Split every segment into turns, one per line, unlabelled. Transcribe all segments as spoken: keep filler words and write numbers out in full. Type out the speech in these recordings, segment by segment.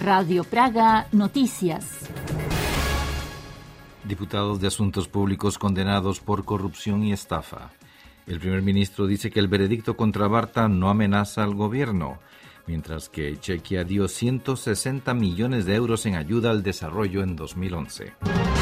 Radio Praga Noticias.
Diputados de Asuntos Públicos condenados por corrupción y estafa. El primer ministro dice que el veredicto contra Barta no amenaza al gobierno, mientras que Chequia dio ciento sesenta millones de euros en ayuda al desarrollo en dos mil once.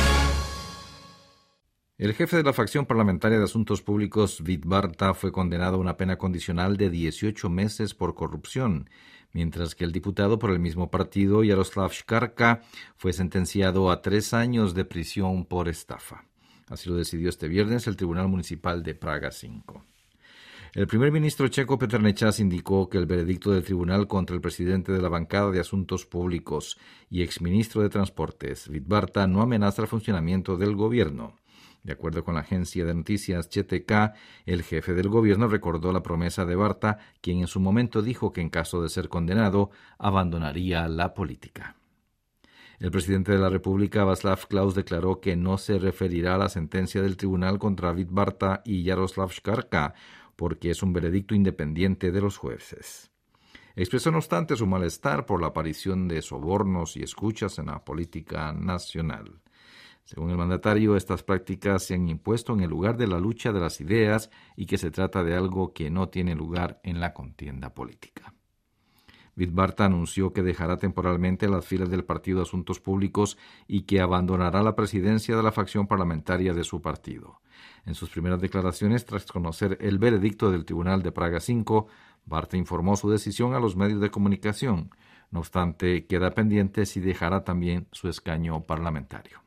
El jefe de la facción parlamentaria de Asuntos Públicos, Vít Barta, fue condenado a una pena condicional de dieciocho meses por corrupción, mientras que el diputado por el mismo partido, Jaroslav Škarka, fue sentenciado a tres años de prisión por estafa. Así lo decidió este viernes el Tribunal Municipal de Praga cinco. El primer ministro checo Petr Nečas indicó que el veredicto del tribunal contra el presidente de la bancada de Asuntos Públicos y exministro de Transportes, Vít Barta, no amenaza el funcionamiento del gobierno. De acuerdo con la agencia de noticias C T K, el jefe del gobierno recordó la promesa de Barta, quien en su momento dijo que en caso de ser condenado, abandonaría la política. El presidente de la República, Václav Klaus, declaró que no se referirá a la sentencia del tribunal contra Vít Barta y Jaroslav Škarka, porque es un veredicto independiente de los jueces. Expresó no obstante su malestar por la aparición de sobornos y escuchas en la política nacional. Según el mandatario, estas prácticas se han impuesto en el lugar de la lucha de las ideas y que se trata de algo que no tiene lugar en la contienda política. Vít Barta anunció que dejará temporalmente las filas del Partido Asuntos Públicos y que abandonará la presidencia de la facción parlamentaria de su partido. En sus primeras declaraciones, tras conocer el veredicto del Tribunal de Praga cinco, Barta informó su decisión a los medios de comunicación. No obstante, queda pendiente si dejará también su escaño parlamentario.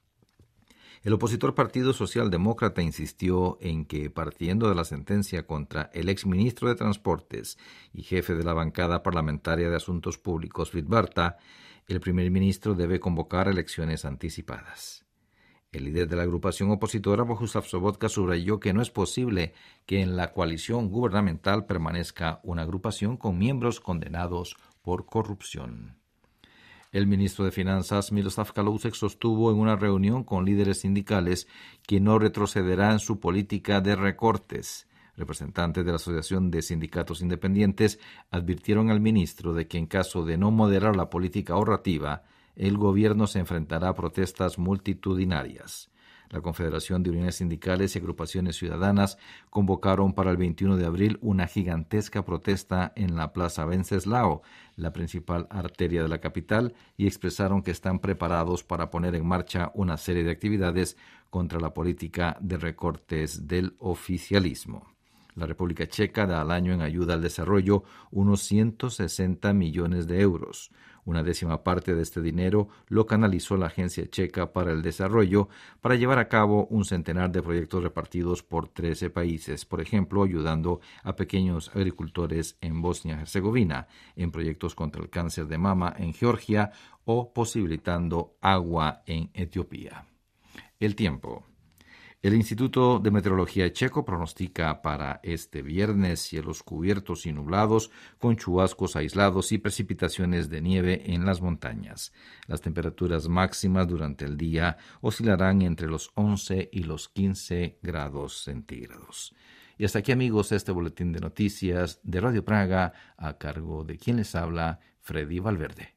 El opositor Partido Socialdemócrata insistió en que, partiendo de la sentencia contra el exministro de Transportes y jefe de la bancada parlamentaria de Asuntos Públicos, Vít Barta, el primer ministro debe convocar elecciones anticipadas. El líder de la agrupación opositora, Bohuslav Sobotka, subrayó que no es posible que en la coalición gubernamental permanezca una agrupación con miembros condenados por corrupción. El ministro de Finanzas, Miroslav Kalousek, sostuvo en una reunión con líderes sindicales que no retrocederá en su política de recortes. Representantes de la Asociación de Sindicatos Independientes advirtieron al ministro de que en caso de no moderar la política ahorrativa, el gobierno se enfrentará a protestas multitudinarias. La Confederación de Uniones Sindicales y Agrupaciones Ciudadanas convocaron para el veintiuno de abril una gigantesca protesta en la Plaza Wenceslao, la principal arteria de la capital, y expresaron que están preparados para poner en marcha una serie de actividades contra la política de recortes del oficialismo. La República Checa da al año en ayuda al desarrollo unos ciento sesenta millones de euros. Una décima parte de este dinero lo canalizó la Agencia Checa para el Desarrollo para llevar a cabo un centenar de proyectos repartidos por trece países, por ejemplo, ayudando a pequeños agricultores en Bosnia-Herzegovina, en proyectos contra el cáncer de mama en Georgia o posibilitando agua en Etiopía. El tiempo. El Instituto de Meteorología checo pronostica para este viernes cielos cubiertos y nublados con chubascos aislados y precipitaciones de nieve en las montañas. Las temperaturas máximas durante el día oscilarán entre los once y los quince grados centígrados. Y hasta aquí, amigos, este boletín de noticias de Radio Praga a cargo de quien les habla, Freddy Valverde.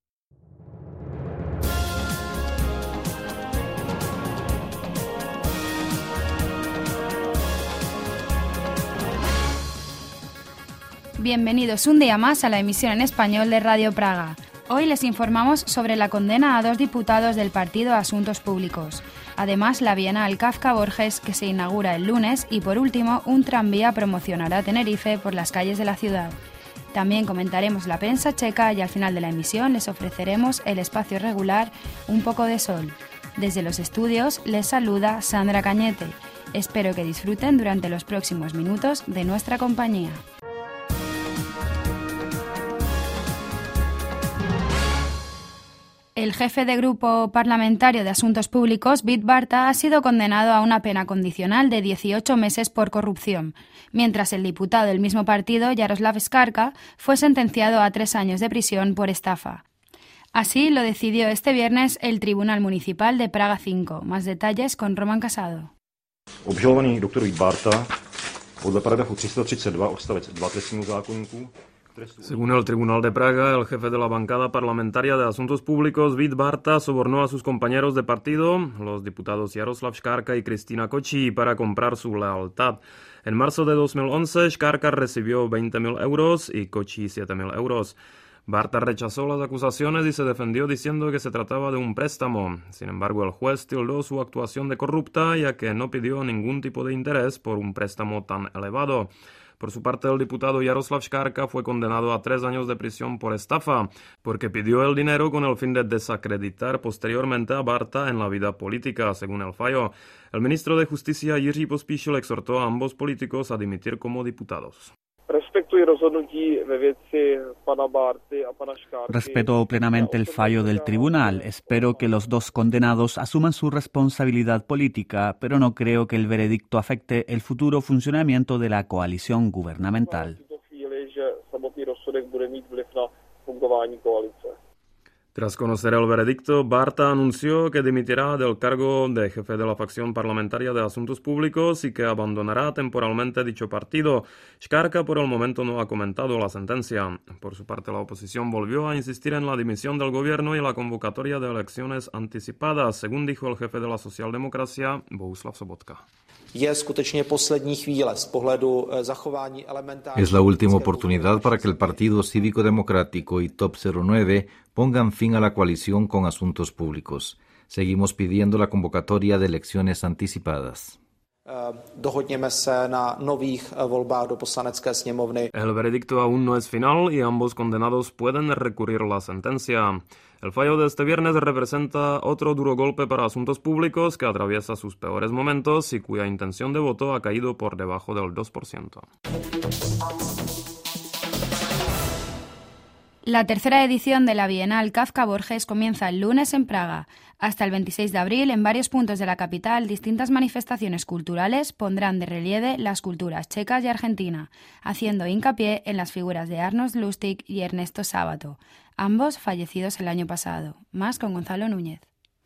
Bienvenidos un día más a la emisión en español de Radio Praga. Hoy les informamos sobre la condena a dos diputados del Partido Asuntos Públicos. Además, la Bienal Kafka Borges, que se inaugura el lunes, y por último, un tranvía promocionará Tenerife por las calles de la ciudad. También comentaremos la prensa checa y al final de la emisión les ofreceremos el espacio regular Un poco de sol. Desde los estudios les saluda Sandra Cañete. Espero que disfruten durante los próximos minutos de nuestra compañía. El jefe de Grupo Parlamentario de Asuntos Públicos, Vít Barta, ha sido condenado a una pena condicional de dieciocho meses por corrupción, mientras el diputado del mismo partido, Jaroslav Škarka, fue sentenciado a tres años de prisión por estafa. Así lo decidió este viernes el Tribunal Municipal de Praga cinco. Más detalles con Roman Casado.
Obžalovaný doktor Vít Barta podle paragrafu tři sta třicet dva odstavec dva trestního zákoníku Según el Tribunal de Praga, el jefe de la bancada parlamentaria de Asuntos Públicos, Vít Barta, sobornó a sus compañeros de partido, los diputados Jaroslav Škarka y Kristina Kočí, para comprar su lealtad. En marzo de dos mil once, Škarka recibió veinte mil euros y Kočí siete mil euros. Barta rechazó las acusaciones y se defendió diciendo que se trataba de un préstamo. Sin embargo, el juez tildó su actuación de corrupta, ya que no pidió ningún tipo de interés por un préstamo tan elevado. Por su parte, el diputado Jaroslav Škarka fue condenado a tres años de prisión por estafa, porque pidió el dinero con el fin de desacreditar posteriormente a Barta en la vida política, según el fallo. El ministro de Justicia, Jiří Pospíšil, exhortó a ambos políticos a dimitir como diputados.
Respeto plenamente el fallo del tribunal. Espero que los dos condenados asuman su responsabilidad política, pero no creo que el veredicto afecte el futuro funcionamiento de la coalición gubernamental.
Tras conocer el veredicto, Barta anunció que dimitirá del cargo de jefe de la facción parlamentaria de Asuntos Públicos y que abandonará temporalmente dicho partido. Škarka por el momento no ha comentado la sentencia. Por su parte, la oposición volvió a insistir en la dimisión del gobierno y la convocatoria de elecciones anticipadas, según dijo el jefe de la socialdemocracia, Bohuslav Sobotka.
Es la última oportunidad para que el Partido Cívico Democrático y Top cero nueve pongan fin a la coalición con Asuntos Públicos. Seguimos pidiendo la convocatoria de elecciones anticipadas.
El veredicto aún no es final y ambos condenados pueden recurrir la sentencia. El fallo de este viernes representa otro duro golpe para Asuntos Públicos, que atraviesa sus peores momentos y cuya intención de voto ha caído por debajo del dos por ciento.
La tercera edición de la Bienal Kafka Borges comienza el lunes en Praga. Hasta el veintiséis de abril, en varios puntos de la capital, distintas manifestaciones culturales pondrán de relieve las culturas checas y argentina, haciendo hincapié en las figuras de Arnošt Lustig y Ernesto Sábato, ambos fallecidos el año pasado. Más con Gonzalo Núñez.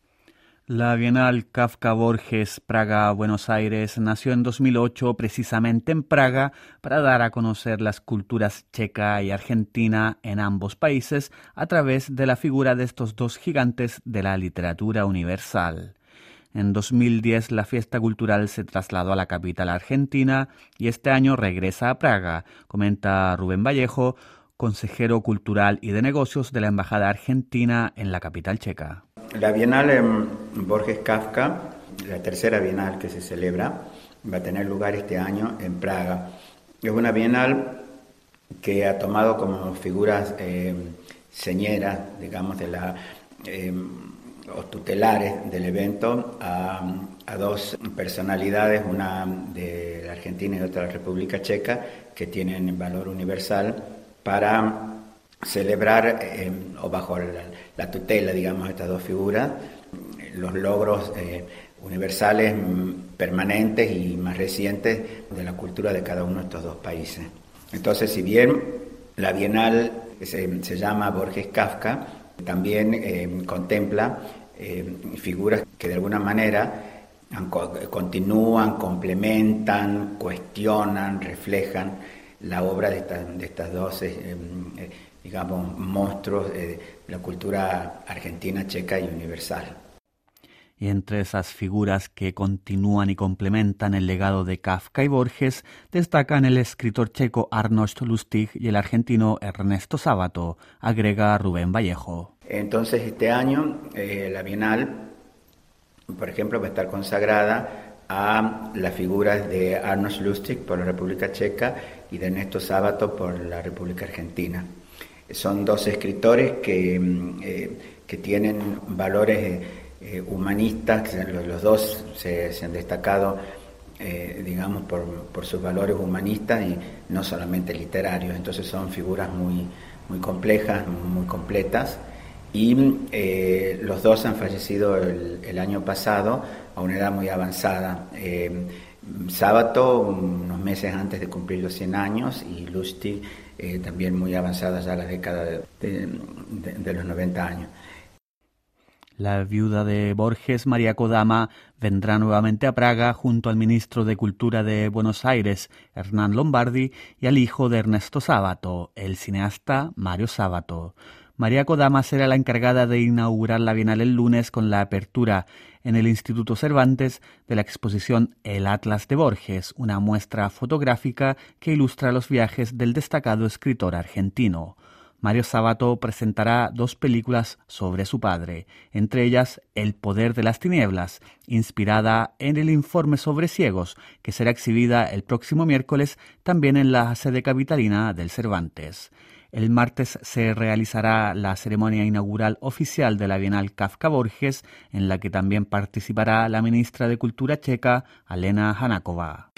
La Bienal Kafka Borges Praga-Buenos Aires nació en dos mil ocho precisamente en Praga para dar a conocer las culturas checa y argentina en ambos países a través de la figura de estos dos gigantes de la literatura universal. En dos mil diez la fiesta cultural se trasladó a la capital argentina y este año regresa a Praga, comenta Rubén Vallejo, consejero cultural y de negocios de la Embajada Argentina en la capital checa.
La Bienal en Borges Kafka, la tercera Bienal que se celebra, va a tener lugar este año en Praga. Es una Bienal que ha tomado como figuras eh, señeras, digamos, de la, eh, o tutelares del evento a, a dos personalidades, una de la Argentina y otra de la República Checa, que tienen valor universal para celebrar, eh, o bajo la, la tutela, digamos, de estas dos figuras, los logros eh, universales permanentes y más recientes de la cultura de cada uno de estos dos países. Entonces, si bien la Bienal se, se llama Borges Kafka, también eh, contempla eh, figuras que de alguna manera continúan, complementan, cuestionan, reflejan la obra de, esta, de estas dos eh, eh, digamos, monstruos de la cultura argentina, checa y universal.
Y entre esas figuras que continúan y complementan el legado de Kafka y Borges, destacan el escritor checo Arnošt Lustig y el argentino Ernesto Sábato, agrega Rubén Vallejo.
Entonces, este año eh, la Bienal, por ejemplo, va a estar consagrada a las figuras de Arnošt Lustig por la República Checa y de Ernesto Sábato por la República Argentina. Son dos escritores que, eh, que tienen valores eh, humanistas, los, los dos se, se han destacado, eh, digamos, por, por sus valores humanistas y no solamente literarios. Entonces son figuras muy, muy complejas, muy completas, y eh, los dos han fallecido el, el año pasado a una edad muy avanzada. Eh, Sábato, unos meses antes de cumplir los cien años, y Lustig eh, también muy avanzada ya la década de, de, de, de los noventa años.
La viuda de Borges, María Kodama, vendrá nuevamente a Praga junto al ministro de Cultura de Buenos Aires, Hernán Lombardi, y al hijo de Ernesto Sábato, el cineasta Mario Sábato. María Kodama será la encargada de inaugurar la Bienal el lunes con la apertura en el Instituto Cervantes de la exposición El Atlas de Borges, una muestra fotográfica que ilustra los viajes del destacado escritor argentino. Mario Sábato presentará dos películas sobre su padre, entre ellas El poder de las tinieblas, inspirada en el informe sobre ciegos, que será exhibida el próximo miércoles también en la sede capitalina del Cervantes. El martes se realizará la ceremonia inaugural oficial de la Bienal Kafka Borges, en la que también participará la ministra de Cultura checa, Alena Hanáková.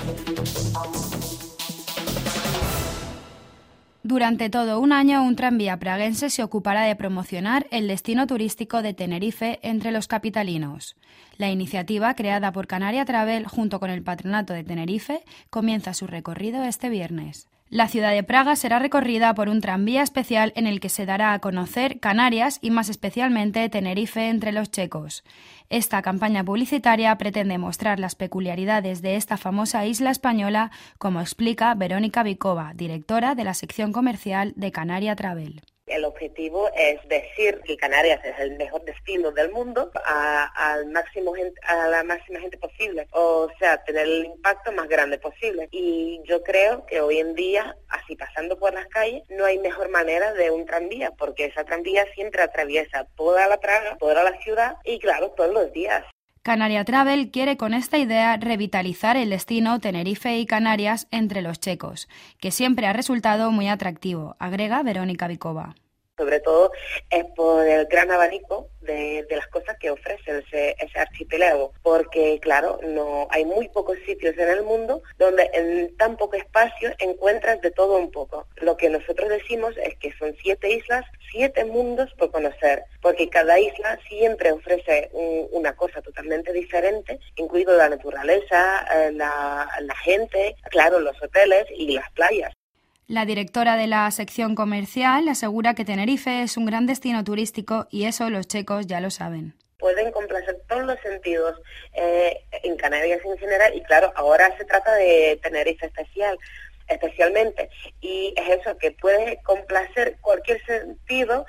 Durante todo un año, un tranvía praguense se ocupará de promocionar el destino turístico de Tenerife entre los capitalinos. La iniciativa, creada por Canaria Travel junto con el Patronato de Tenerife, comienza su recorrido este viernes. La ciudad de Praga será recorrida por un tranvía especial en el que se dará a conocer Canarias y más especialmente Tenerife entre los checos. Esta campaña publicitaria pretende mostrar las peculiaridades de esta famosa isla española, como explica Verónica Bikova, directora de la sección comercial de Canaria Travel.
El objetivo es decir que Canarias es el mejor destino del mundo a, al máximo gente, a la máxima gente posible, o sea, tener el impacto más grande posible. Y yo creo que hoy en día, así pasando por las calles, no hay mejor manera de un tranvía, porque esa tranvía siempre atraviesa toda la Praga, toda la ciudad y claro, todos los días.
Canaria Travel quiere con esta idea revitalizar el destino Tenerife y Canarias entre los checos, que siempre ha resultado muy atractivo, agrega Verónica Bikova.
Sobre todo es por el gran abanico de, de las cosas que ofrece ese, ese archipiélago, porque claro, no hay muy pocos sitios en el mundo donde en tan poco espacio encuentras de todo un poco. Lo que nosotros decimos es que son siete islas, siete mundos por conocer, porque cada isla siempre ofrece un, una cosa totalmente diferente, incluido la naturaleza, la, la gente, claro, los hoteles y las playas.
La directora de la sección comercial asegura que Tenerife es un gran destino turístico y eso los checos ya lo saben.
Pueden complacer todos los sentidos eh, en Canarias en general y claro, ahora se trata de Tenerife especial, especialmente. Y es eso, que puede complacer cualquier sentido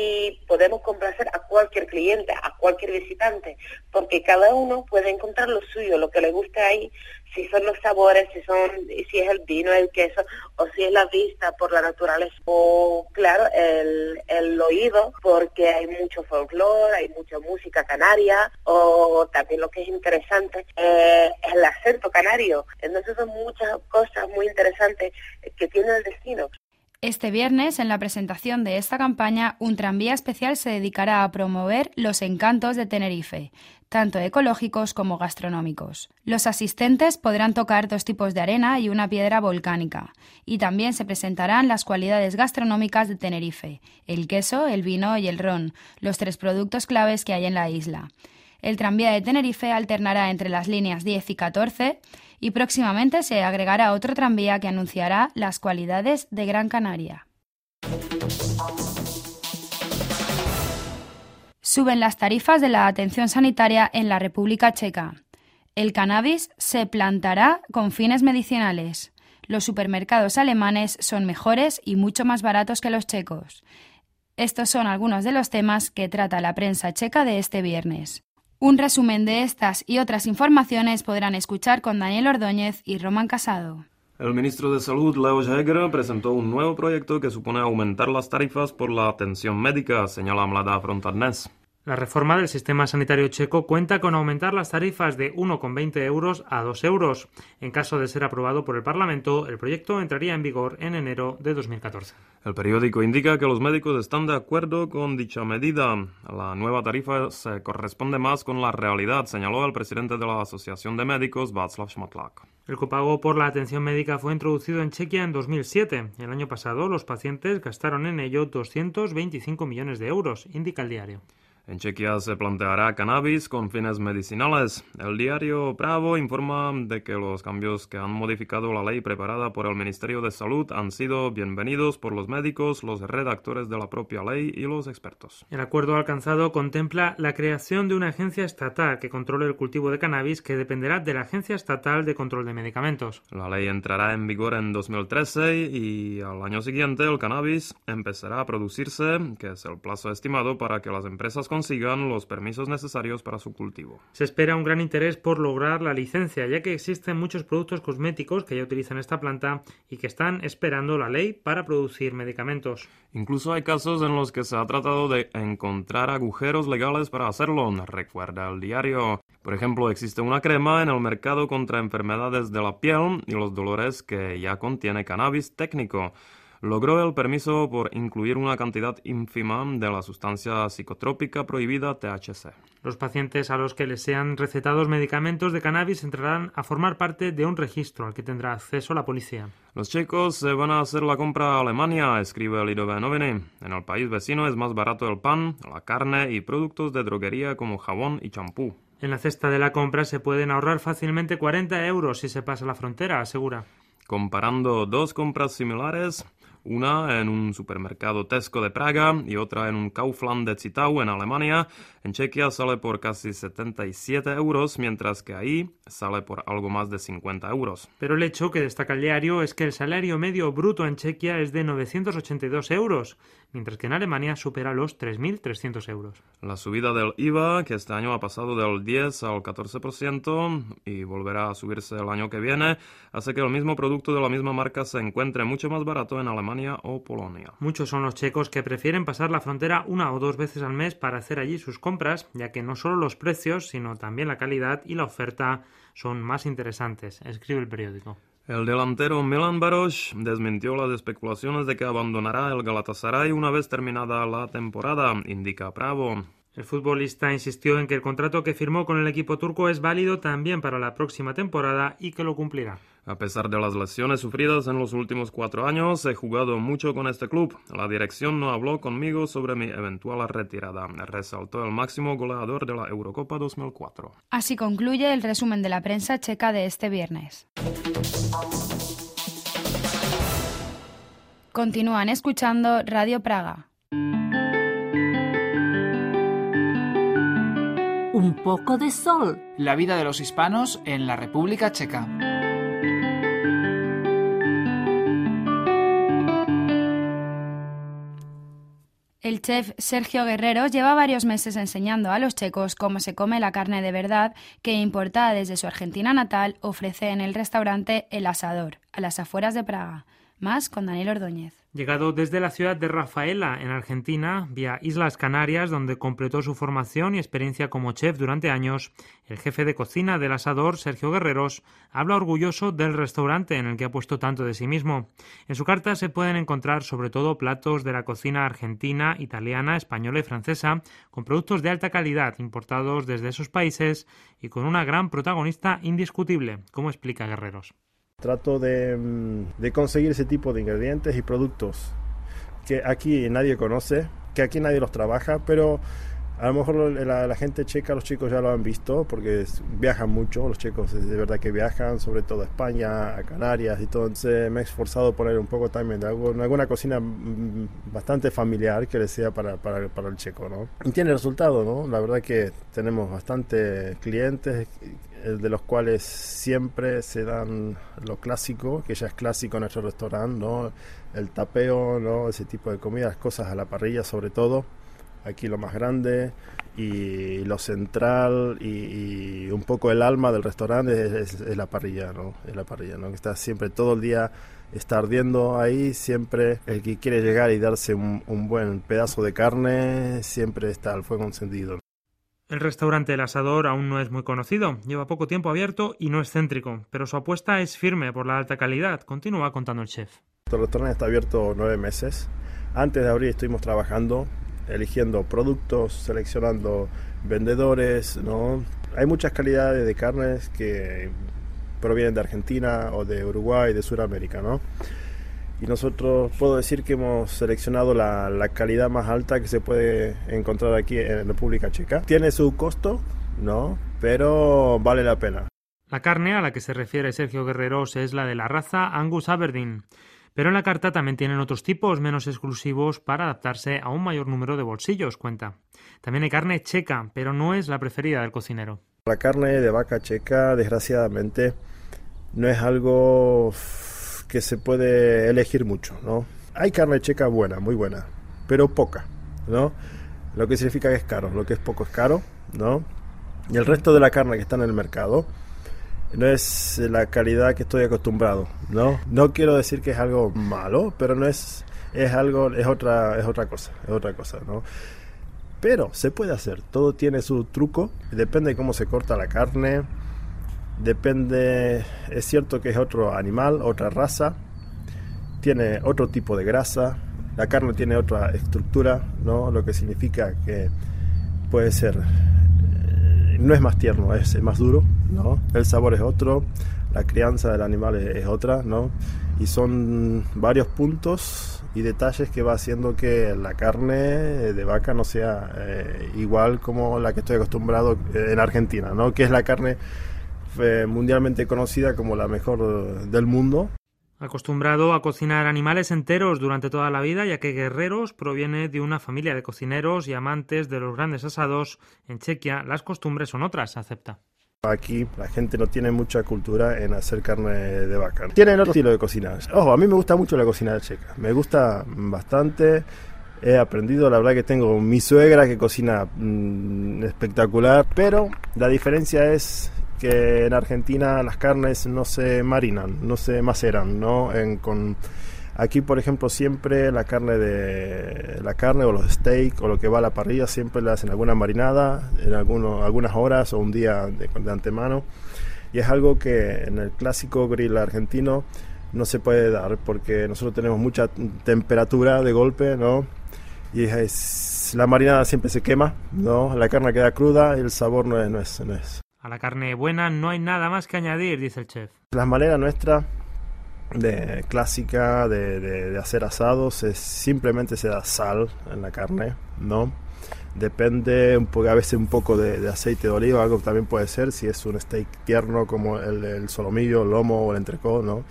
y podemos complacer a cualquier cliente, a cualquier visitante, porque cada uno puede encontrar lo suyo, lo que le guste ahí, si son los sabores, si son, si es el vino, el queso, o si es la vista por la naturaleza, o claro, el, el oído, porque hay mucho folclore, hay mucha música canaria, o también lo que es interesante, eh, es el acento canario. Entonces son muchas cosas muy interesantes que tiene el destino.
Este viernes, en la presentación de esta campaña, un tranvía especial se dedicará a promover los encantos de Tenerife, tanto ecológicos como gastronómicos. Los asistentes podrán tocar dos tipos de arena y una piedra volcánica, y también se presentarán las cualidades gastronómicas de Tenerife, el queso, el vino y el ron, los tres productos claves que hay en la isla. El tranvía de Tenerife alternará entre las líneas diez y catorce y próximamente se agregará otro tranvía que anunciará las cualidades de Gran Canaria. Suben las tarifas de la atención sanitaria en la República Checa. El cannabis se plantará con fines medicinales. Los supermercados alemanes son mejores y mucho más baratos que los checos. Estos son algunos de los temas que trata la prensa checa de este viernes. Un resumen de estas y otras informaciones podrán escuchar con Daniel Ordóñez y Román Casado.
El ministro de Salud, Leoš Heger, presentó un nuevo proyecto que supone aumentar las tarifas por la atención médica, señala Mladá Fronta dnes.
La reforma del sistema sanitario checo cuenta con aumentar las tarifas de uno con veinte euros a dos euros. En caso de ser aprobado por el Parlamento, el proyecto entraría en vigor en enero de dos mil catorce.
El periódico indica que los médicos están de acuerdo con dicha medida. La nueva tarifa se corresponde más con la realidad, señaló el presidente de la Asociación de Médicos, Václav Šmatlák.
El copago por la atención médica fue introducido en Chequia en dos mil siete. El año pasado, los pacientes gastaron en ello doscientos veinticinco millones de euros, indica el diario.
En Chequia se planteará cannabis con fines medicinales. El diario Pravo informa de que los cambios que han modificado la ley preparada por el Ministerio de Salud han sido bienvenidos por los médicos, los redactores de la propia ley y los expertos.
El acuerdo alcanzado contempla la creación de una agencia estatal que controle el cultivo de cannabis, que dependerá de la Agencia Estatal de Control de Medicamentos.
La ley entrará en vigor en dos mil trece y al año siguiente el cannabis empezará a producirse, que es el plazo estimado para que las empresas consigan los permisos necesarios para su cultivo.
Se espera un gran interés por lograr la licencia, ya que existen muchos productos cosméticos que ya utilizan esta planta y que están esperando la ley para producir medicamentos.
Incluso hay casos en los que se ha tratado de encontrar agujeros legales para hacerlo, recuerda el diario. Por ejemplo, existe una crema en el mercado contra enfermedades de la piel y los dolores que ya contiene cannabis técnico. Logró el permiso por incluir una cantidad ínfima de la sustancia psicotrópica prohibida T H C.
Los pacientes a los que les sean recetados medicamentos de cannabis entrarán a formar parte de un registro al que tendrá acceso la policía.
Los checos se van a hacer la compra a Alemania, escribe Lidové Noviny. En el país vecino es más barato el pan, la carne y productos de droguería como jabón y champú.
En la cesta de la compra se pueden ahorrar fácilmente cuarenta euros si se pasa la frontera, asegura.
Comparando dos compras similares, una en un supermercado Tesco de Praga y otra en un Kaufland de Zittau en Alemania, en Chequia sale por casi setenta y siete euros, mientras que ahí sale por algo más de cincuenta euros.
Pero el hecho que destaca el diario es que el salario medio bruto en Chequia es de novecientos ochenta y dos euros, mientras que en Alemania supera los tres mil trescientos euros.
La subida del I V A, que este año ha pasado del diez al catorce por ciento y volverá a subirse el año que viene, hace que el mismo producto de la misma marca se encuentre mucho más barato en Alemania o Polonia.
Muchos son los checos que prefieren pasar la frontera una o dos veces al mes para hacer allí sus compras, ya que no solo los precios, sino también la calidad y la oferta son más interesantes, escribe el periódico.
El delantero Milan Baros desmintió las especulaciones de que abandonará el Galatasaray una vez terminada la temporada, indica Pravo.
El futbolista insistió en que el contrato que firmó con el equipo turco es válido también para la próxima temporada y que lo cumplirá.
A pesar de las lesiones sufridas en los últimos cuatro años, he jugado mucho con este club. La dirección no habló conmigo sobre mi eventual retirada, resaltó el máximo goleador de la Eurocopa dos mil cuatro.
Así concluye el resumen de la prensa checa de este viernes. Continúan escuchando Radio Praga.
Un poco de sol.
La vida de los hispanos en la República Checa.
El chef Sergio Guerrero lleva varios meses enseñando a los checos cómo se come la carne de verdad que, importada desde su Argentina natal, ofrece en el restaurante El Asador, a las afueras de Praga. Más con Daniel Ordóñez.
Llegado desde la ciudad de Rafaela, en Argentina, vía Islas Canarias, donde completó su formación y experiencia como chef durante años, el jefe de cocina del Asador, Sergio Guerreros, habla orgulloso del restaurante en el que ha puesto tanto de sí mismo. En su carta se pueden encontrar sobre todo platos de la cocina argentina, italiana, española y francesa, con productos de alta calidad importados desde esos países y con una gran protagonista indiscutible, como explica Guerreros.
Trato de, de conseguir ese tipo de ingredientes y productos que aquí nadie conoce, que aquí nadie los trabaja, pero a lo mejor la, la gente checa, los chicos ya lo han visto porque viajan mucho, los chicos de verdad que viajan, sobre todo a España, a Canarias y todo. Entonces me he esforzado por poner un poco también de algo, alguna cocina bastante familiar que le sea para, para, para el checo, ¿no? Y tiene resultado, ¿no? La verdad que tenemos bastantes clientes de los cuales siempre se dan lo clásico, que ya es clásico en nuestro restaurante, ¿no? El tapeo, ¿no? Ese tipo de comidas, cosas a la parrilla sobre todo. Aquí lo más grande y lo central y, y un poco el alma del restaurante es, es, es la parrilla, ¿no? Es la parrilla, ¿no? Que está siempre todo el día, está ardiendo ahí, siempre el que quiere llegar y darse un, un buen pedazo de carne, siempre está al fuego encendido.
El restaurante El Asador aún no es muy conocido, lleva poco tiempo abierto y no es céntrico, pero su apuesta es firme por la alta calidad, continúa contando el chef.
El restaurante está abierto nueve meses. Antes de abrir estuvimos trabajando, eligiendo productos, seleccionando vendedores, ¿no? Hay muchas calidades de carnes que provienen de Argentina o de Uruguay, de Sudamérica, ¿no? y nosotros puedo decir que hemos seleccionado la, la calidad más alta que se puede encontrar aquí en República Checa. Tiene su costo, ¿no? Pero vale la pena.
La carne a la que se refiere Sergio Guerreros es la de la raza Angus Aberdeen, pero en la carta también tienen otros tipos menos exclusivos para adaptarse a un mayor número de bolsillos, cuenta. También hay carne checa, pero no es la preferida del cocinero.
La carne de vaca checa, desgraciadamente, no es algo que se puede elegir mucho, ¿no? Hay carne checa buena, muy buena, pero poca, ¿no? Lo que significa que es caro, lo que es poco es caro, ¿no? Y el resto de la carne que está en el mercado no es la calidad que estoy acostumbrado, ¿no? No quiero decir que es algo malo, pero no es, es algo, es otra, es otra cosa, es otra cosa, ¿no? Pero se puede hacer, todo tiene su truco, depende de cómo se corta la carne, depende, es cierto que es otro animal, otra raza, tiene otro tipo de grasa, la carne tiene otra estructura, ¿no? Lo que significa que puede ser, no es más tierno, es más duro, ¿no? El sabor es otro, la crianza del animal es, es otra, ¿no? Y son varios puntos y detalles que va haciendo que la carne de vaca no sea eh, igual como la que estoy acostumbrado en Argentina, ¿no? Que es la carne eh, mundialmente conocida como la mejor del mundo.
Acostumbrado a cocinar animales enteros durante toda la vida, ya que Guerreros proviene de una familia de cocineros y amantes de los grandes asados, en Chequia las costumbres son otras, acepta.
Aquí la gente no tiene mucha cultura en hacer carne de vaca. Tienen otro estilo de cocinar. Ojo, a mí me gusta mucho la cocina checa. Me gusta bastante. He aprendido, la verdad que tengo mi suegra que cocina mmm, espectacular. Pero la diferencia es que en Argentina las carnes no se marinan, no se maceran, ¿no? En, con, aquí, por ejemplo, siempre la carne de la carne o los steak o lo que va a la parrilla siempre le hacen alguna marinada en alguno, algunas horas o un día de, de antemano. Y es algo que en el clásico grill argentino no se puede dar porque nosotros tenemos mucha temperatura de golpe, ¿no? Y es, la marinada siempre se quema, ¿no? La carne queda cruda y el sabor no es, no es, no es.
A la carne buena no hay nada más que añadir, dice el chef.
La manera nuestra de clásica de, de, de hacer asados es simplemente se da sal en la carne, ¿no? Depende un poco, a veces un poco de, de aceite de oliva, algo también puede ser si es un steak tierno como el, el solomillo, el lomo o el entrecot, ¿no?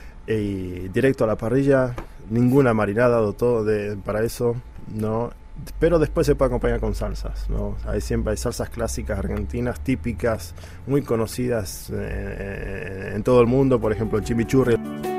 Y directo a la parrilla, ninguna marinada o todo de, para eso, ¿no? Pero después se puede acompañar con salsas, ¿no? Hay siempre hay salsas clásicas argentinas, típicas, muy conocidas eh, en todo el mundo, por ejemplo el chimichurri.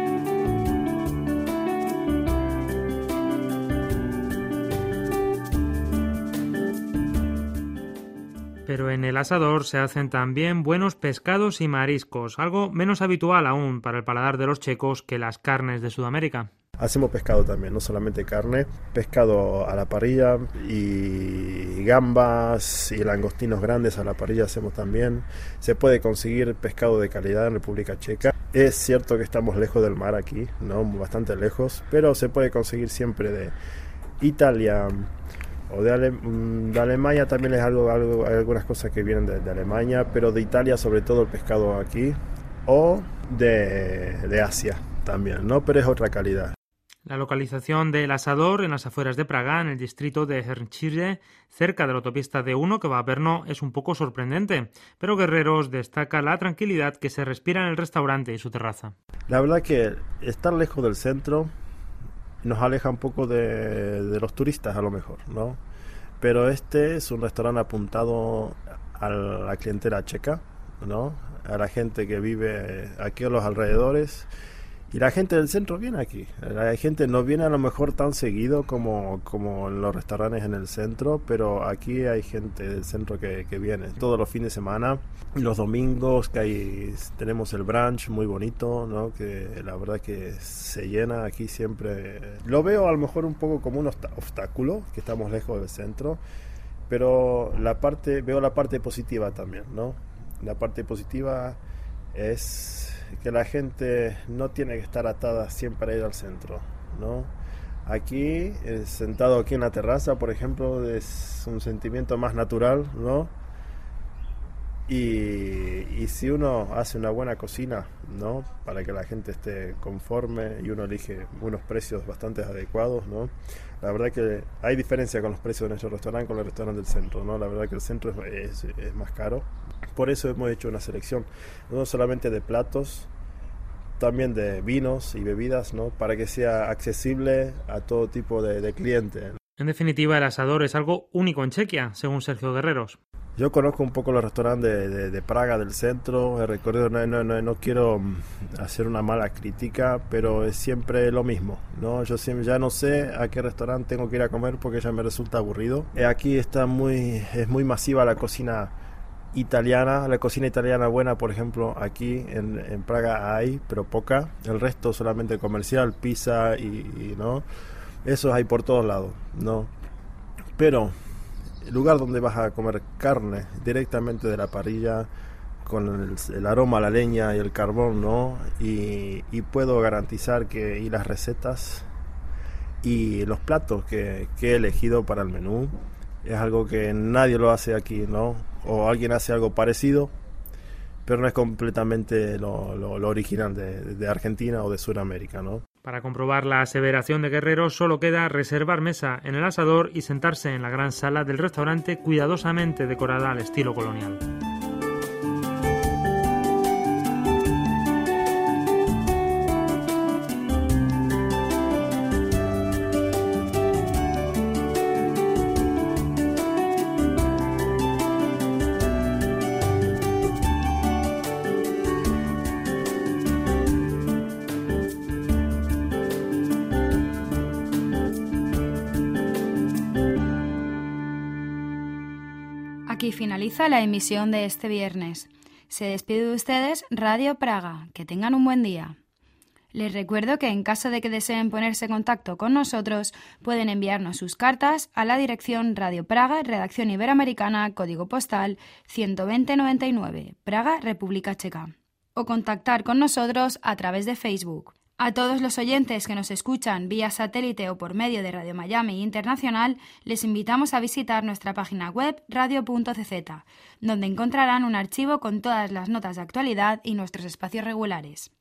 Pero en el asador se hacen también buenos pescados y mariscos, algo menos habitual aún para el paladar de los checos que las carnes de Sudamérica.
Hacemos pescado también, no solamente carne, pescado a la parrilla y gambas y langostinos grandes a la parrilla hacemos también. Se puede conseguir pescado de calidad en República Checa. Es cierto que estamos lejos del mar aquí, ¿no? Bastante lejos, pero se puede conseguir siempre de Italia o de, Ale- de Alemania también es algo, algo, hay algunas cosas que vienen de, de Alemania, pero de Italia sobre todo el pescado aquí o de, de Asia también, ¿no? Pero es otra calidad.
La localización del asador en las afueras de Praga, en el distrito de Hernčíře, cerca de la autopista D uno que va a Brno, es un poco sorprendente, pero Guerreros destaca la tranquilidad que se respira en el restaurante y su terraza.
La verdad que estar lejos del centro nos aleja un poco de, de los turistas a lo mejor, ¿no? Pero este es un restaurante apuntado a la clientela checa, ¿no? A la gente que vive aquí a los alrededores. Y la gente del centro viene aquí. La gente no viene a lo mejor tan seguido como, como en los restaurantes en el centro, pero aquí hay gente del centro que, que viene todos los fines de semana. Los domingos que hay, tenemos el brunch muy bonito, ¿no? Que la verdad que se llena aquí siempre. Lo veo a lo mejor un poco como un obstáculo, que estamos lejos del centro, pero la parte, veo la parte positiva también, ¿no? La parte positiva es que la gente no tiene que estar atada siempre a ir al centro, ¿no? Aquí, eh, sentado aquí en la terraza, por ejemplo, es un sentimiento más natural, ¿no? Y, y si uno hace una buena cocina, ¿no? Para que la gente esté conforme y uno elige unos precios bastante adecuados, ¿no? La verdad que hay diferencia con los precios de nuestro restaurante con el restaurante del centro, ¿no? La verdad que el centro es, es, es más caro. Por eso hemos hecho una selección, no solamente de platos, también de vinos y bebidas, ¿no? Para que sea accesible a todo tipo de, de cliente.
En definitiva, el asador es algo único en Chequia, según Sergio Guerreros.
Yo conozco un poco los restaurantes de, de, de Praga, del centro, he recorrido, no, no, no, no quiero hacer una mala crítica, pero es siempre lo mismo, ¿no? Yo siempre, ya no sé a qué restaurante tengo que ir a comer porque ya me resulta aburrido. Aquí está muy, es muy masiva la cocina italiana, la cocina italiana buena, por ejemplo, aquí en, en Praga hay, pero poca, el resto solamente comercial, pizza y, y ¿no? Eso hay por todos lados, ¿no? Pero el lugar donde vas a comer carne directamente de la parrilla con el, el aroma a la leña y el carbón, ¿no? Y, y puedo garantizar que y las recetas y los platos que, que he elegido para el menú es algo que nadie lo hace aquí, ¿no? O alguien hace algo parecido, pero no es completamente lo, lo, lo original de, de Argentina o de Sudamérica, ¿no?
Para comprobar la aseveración de Guerrero solo queda reservar mesa en el asador y sentarse en la gran sala del restaurante cuidadosamente decorada al estilo colonial.
Aquí finaliza la emisión de este viernes. Se despide de ustedes Radio Praga. Que tengan un buen día. Les recuerdo que en caso de que deseen ponerse en contacto con nosotros, pueden enviarnos sus cartas a la dirección Radio Praga, Redacción Iberoamericana, Código Postal ciento veinte noventa y nueve, Praga, República Checa. O contactar con nosotros a través de Facebook. A todos los oyentes que nos escuchan vía satélite o por medio de Radio Miami Internacional, les invitamos a visitar nuestra página web radio punto c z, donde encontrarán un archivo con todas las notas de actualidad y nuestros espacios regulares.